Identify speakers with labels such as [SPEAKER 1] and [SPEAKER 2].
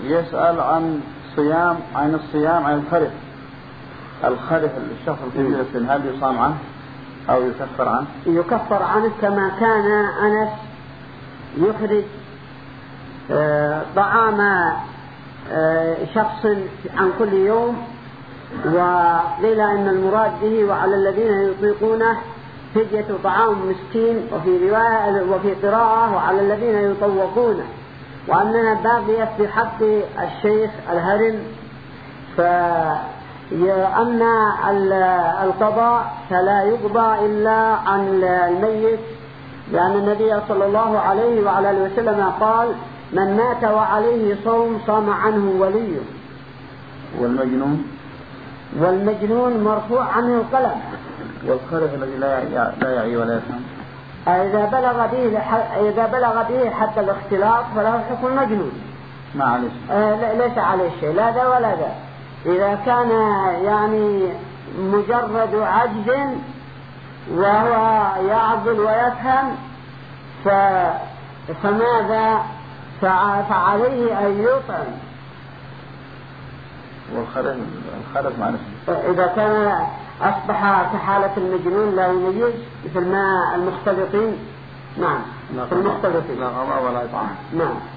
[SPEAKER 1] يسأل عن الصيام عن الخرف الشخص الكبير السن، هل يصام عنه أو يكفر عنه؟
[SPEAKER 2] يكفر عنه، كما كان أنس يخرج طعام شخص عن كل يوم، وقيل أن المراد به وعلى الذين يطيقونه فدية طعام مسكين، وفي رواية وفي قراءة وعلى الذين يطوقونه، وأنها باقية في حق الشيخ الهرم. فأما القضاء فلا يقضى إلا عن الميت، لأن النبي صلى الله عليه وعلى آله وسلم قال: من مات وعليه صوم صام عنه وليه. والمجنون مرفوع عنه القلم.
[SPEAKER 1] والخرف الذي لا يعي ولا يفهم
[SPEAKER 2] إذا بلغ به حتى الاختلاط فله حكم المجنون،
[SPEAKER 1] ما عليه
[SPEAKER 2] ليس عليه شيء، لا ذا ولا ذا. إذا كان يعني مجرد عجز وهو يعقل ويفهم فماذا؟ فعليه أن يطعم.
[SPEAKER 1] والخرف معلش
[SPEAKER 2] إذا كان أصبح كحالة المجنون لا يميز، مثل ما المختلطين. نعم، المختلطين
[SPEAKER 1] لا غضاء ولا إطعام.
[SPEAKER 2] نعم.